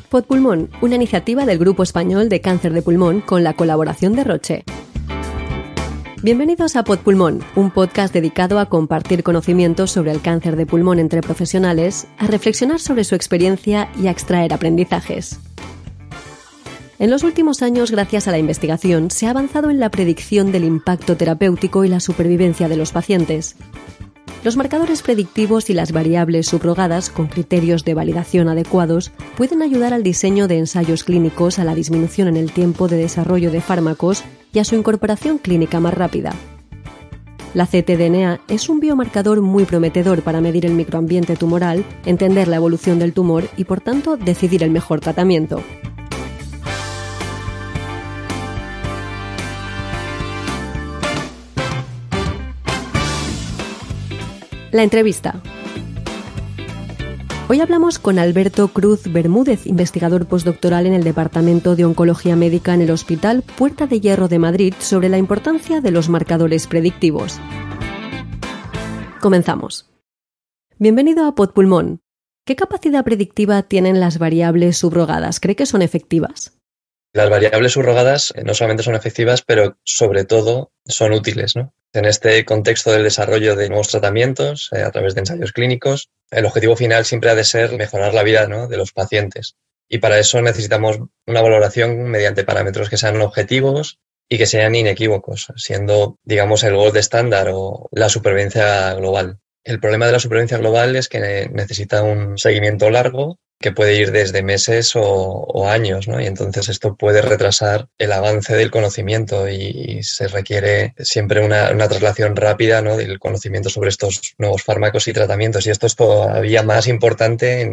Podpulmón, una iniciativa del Grupo Español de Cáncer de Pulmón con la colaboración de Roche. Bienvenidos a Podpulmón, un podcast dedicado a compartir conocimientos sobre el cáncer de pulmón entre profesionales, a reflexionar sobre su experiencia y a extraer aprendizajes. En los últimos años, gracias a la investigación, se ha avanzado en la predicción del impacto terapéutico y la supervivencia de los pacientes. Los marcadores predictivos y las variables subrogadas, con criterios de validación adecuados, pueden ayudar al diseño de ensayos clínicos, a la disminución en el tiempo de desarrollo de fármacos y a su incorporación clínica más rápida. La ctDNA es un biomarcador muy prometedor para medir el microambiente tumoral, entender la evolución del tumor y, por tanto, decidir el mejor tratamiento. La entrevista. Hoy hablamos con Alberto Cruz Bermúdez, investigador postdoctoral en el Departamento de Oncología Médica en el Hospital Puerta de Hierro de Madrid, sobre la importancia de los marcadores predictivos. Comenzamos. Bienvenido a Podpulmón. ¿Qué capacidad predictiva tienen las variables subrogadas? ¿Cree que son efectivas? Las variables subrogadas no solamente son efectivas, pero sobre todo son útiles, ¿no? En este contexto del desarrollo de nuevos tratamientos a través de ensayos clínicos, el objetivo final siempre ha de ser mejorar la vida, ¿no?, de los pacientes. Y para eso necesitamos una valoración mediante parámetros que sean objetivos y que sean inequívocos, siendo, digamos, el gold estándar o la supervivencia global. El problema de la supervivencia global es que necesita un seguimiento largo que puede ir desde meses o años, ¿no? Y entonces esto puede retrasar el avance del conocimiento y se requiere siempre una traslación rápida, ¿no?, del conocimiento sobre estos nuevos fármacos y tratamientos. Y esto es todavía más importante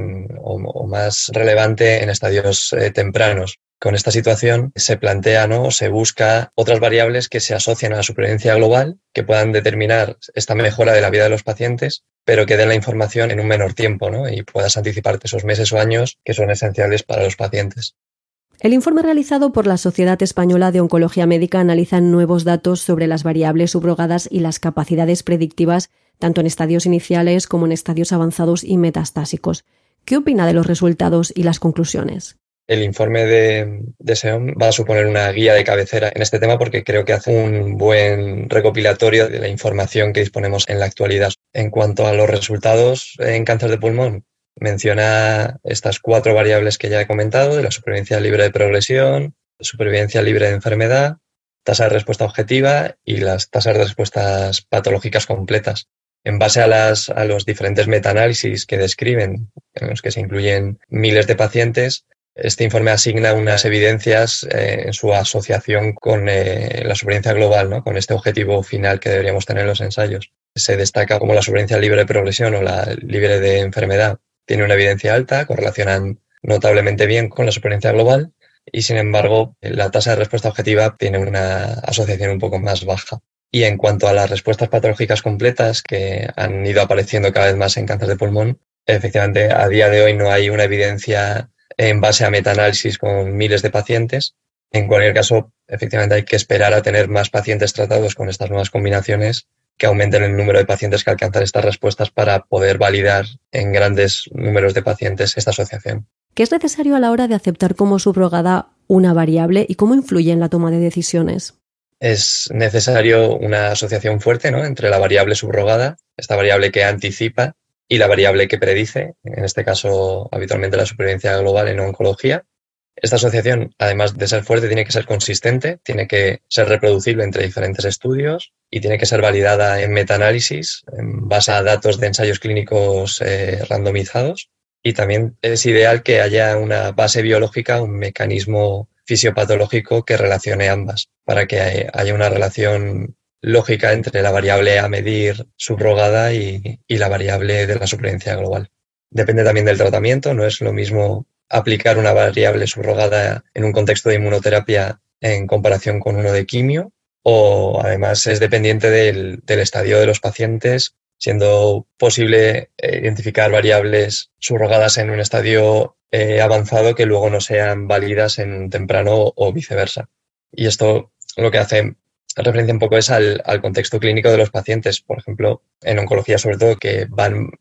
o más relevante en estadios tempranos. Con esta situación se plantea, ¿no?, se busca otras variables que se asocian a la supervivencia global, que puedan determinar esta mejora de la vida de los pacientes, pero que den la información en un menor tiempo, ¿no?, y puedas anticiparte esos meses o años que son esenciales para los pacientes. El informe realizado por la Sociedad Española de Oncología Médica analiza nuevos datos sobre las variables subrogadas y las capacidades predictivas, tanto en estadios iniciales como en estadios avanzados y metastásicos. ¿Qué opina de los resultados y las conclusiones? El informe de SEOM va a suponer una guía de cabecera en este tema porque creo que hace un buen recopilatorio de la información que disponemos en la actualidad. En cuanto a los resultados en cáncer de pulmón, menciona estas 4 variables que ya he comentado, de la supervivencia libre de progresión, supervivencia libre de enfermedad, tasa de respuesta objetiva y las tasas de respuestas patológicas completas. En base a los diferentes metaanálisis que describen, en los que se incluyen miles de pacientes, este informe asigna unas evidencias en su asociación con la supervivencia global, ¿no?, con este objetivo final que deberíamos tener en los ensayos. Se destaca como la supervivencia libre de progresión o la libre de enfermedad tiene una evidencia alta, correlacionan notablemente bien con la supervivencia global y, sin embargo, la tasa de respuesta objetiva tiene una asociación un poco más baja. Y en cuanto a las respuestas patológicas completas que han ido apareciendo cada vez más en cáncer de pulmón, efectivamente, a día de hoy no hay una evidencia en base a metaanálisis con miles de pacientes. En cualquier caso, efectivamente hay que esperar a tener más pacientes tratados con estas nuevas combinaciones que aumenten el número de pacientes que alcanzan estas respuestas para poder validar en grandes números de pacientes esta asociación. ¿Qué es necesario a la hora de aceptar como subrogada una variable y cómo influye en la toma de decisiones? Es necesario una asociación fuerte, ¿no?, entre la variable subrogada, esta variable que anticipa, y la variable que predice, en este caso habitualmente la supervivencia global en oncología. Esta asociación, además de ser fuerte, tiene que ser consistente, tiene que ser reproducible entre diferentes estudios y tiene que ser validada en metaanálisis en base a datos de ensayos clínicos randomizados. Y también es ideal que haya una base biológica, un mecanismo fisiopatológico que relacione ambas, para que haya una relación lógica entre la variable a medir subrogada y la variable de la supervivencia global. Depende también del tratamiento, no es lo mismo aplicar una variable subrogada en un contexto de inmunoterapia en comparación con uno de quimio, o además es dependiente del estadio de los pacientes, siendo posible identificar variables subrogadas en un estadio avanzado que luego no sean válidas en un temprano o viceversa. Y esto lo que hace referencia un poco es al contexto clínico de los pacientes, por ejemplo, en oncología sobre todo, que van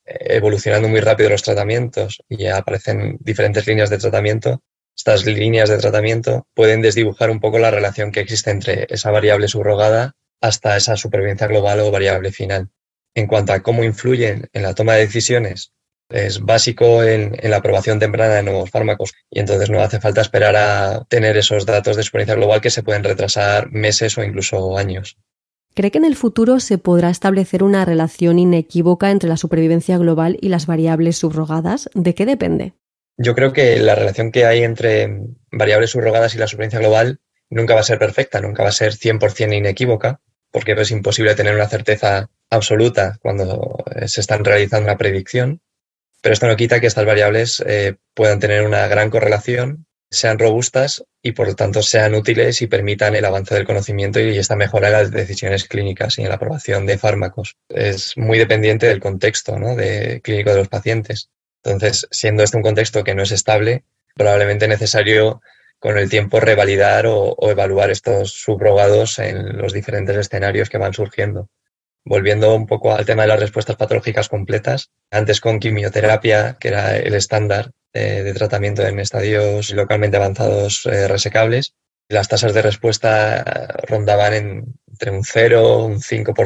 evolucionando muy rápido los tratamientos y ya aparecen diferentes líneas de tratamiento, estas líneas de tratamiento pueden desdibujar un poco la relación que existe entre esa variable subrogada hasta esa supervivencia global o variable final. En cuanto a cómo influyen en la toma de decisiones, es básico en la aprobación temprana de nuevos fármacos y entonces no hace falta esperar a tener esos datos de supervivencia global que se pueden retrasar meses o incluso años. ¿Cree que en el futuro se podrá establecer una relación inequívoca entre la supervivencia global y las variables subrogadas? ¿De qué depende? Yo creo que la relación que hay entre variables subrogadas y la supervivencia global nunca va a ser perfecta, nunca va a ser 100% inequívoca, porque es imposible tener una certeza absoluta cuando se está realizando una predicción. Pero esto no quita que estas variables puedan tener una gran correlación, sean robustas y por lo tanto sean útiles y permitan el avance del conocimiento y esta mejora en las decisiones clínicas y en la aprobación de fármacos. Es muy dependiente del contexto, ¿no?, clínico de los pacientes. Entonces, siendo este un contexto que no es estable, probablemente es necesario con el tiempo revalidar o evaluar estos subrogados en los diferentes escenarios que van surgiendo. Volviendo un poco al tema de las respuestas patológicas completas, antes con quimioterapia, que era el estándar de tratamiento en estadios localmente avanzados resecables, las tasas de respuesta rondaban entre un 0 y un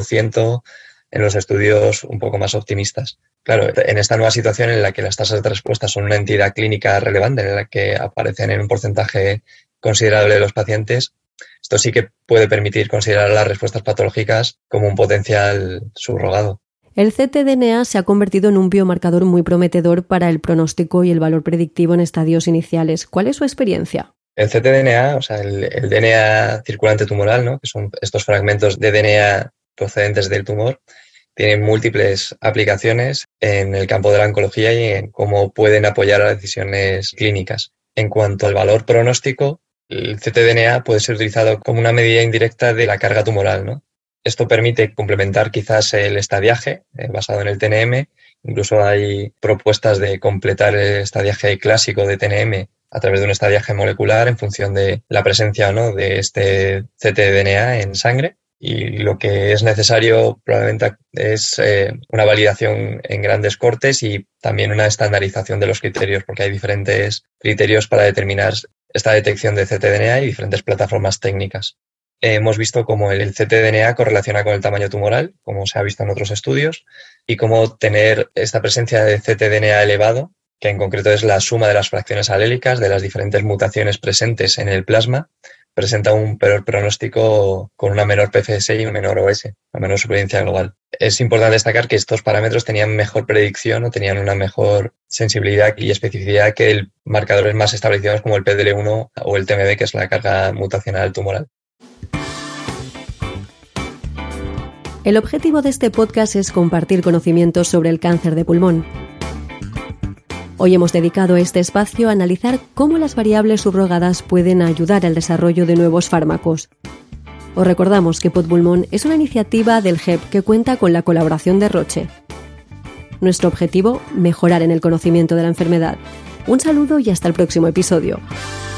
5% en los estudios un poco más optimistas. Claro, en esta nueva situación en la que las tasas de respuesta son una entidad clínica relevante, en la que aparecen en un porcentaje considerable de los pacientes, esto sí que puede permitir considerar las respuestas patológicas como un potencial subrogado. El ctDNA se ha convertido en un biomarcador muy prometedor para el pronóstico y el valor predictivo en estadios iniciales. ¿Cuál es su experiencia? El ctDNA, o sea, el DNA circulante tumoral, ¿no?, que son estos fragmentos de DNA procedentes del tumor, tienen múltiples aplicaciones en el campo de la oncología y en cómo pueden apoyar a las decisiones clínicas. En cuanto al valor pronóstico, el ctDNA puede ser utilizado como una medida indirecta de la carga tumoral, ¿no? Esto permite complementar quizás el estadiaje basado en el TNM. Incluso hay propuestas de completar el estadiaje clásico de TNM a través de un estadiaje molecular en función de la presencia o no de este ctDNA en sangre. Y lo que es necesario probablemente es una validación en grandes cortes y también una estandarización de los criterios, porque hay diferentes criterios para determinar esta detección de ctDNA y diferentes plataformas técnicas. Hemos visto cómo el ctDNA correlaciona con el tamaño tumoral, como se ha visto en otros estudios, y cómo tener esta presencia de ctDNA elevado, que en concreto es la suma de las fracciones alélicas de las diferentes mutaciones presentes en el plasma, presenta un peor pronóstico con una menor PFS y un menor OS, una menor supervivencia global. Es importante destacar que estos parámetros tenían mejor predicción o tenían una mejor sensibilidad y especificidad que marcadores más establecidos como el PDL1 o el TMB, que es la carga mutacional tumoral. El objetivo de este podcast es compartir conocimientos sobre el cáncer de pulmón. Hoy hemos dedicado este espacio a analizar cómo las variables subrogadas pueden ayudar al desarrollo de nuevos fármacos. Os recordamos que Podpulmón es una iniciativa del GEP que cuenta con la colaboración de Roche. Nuestro objetivo, mejorar en el conocimiento de la enfermedad. Un saludo y hasta el próximo episodio.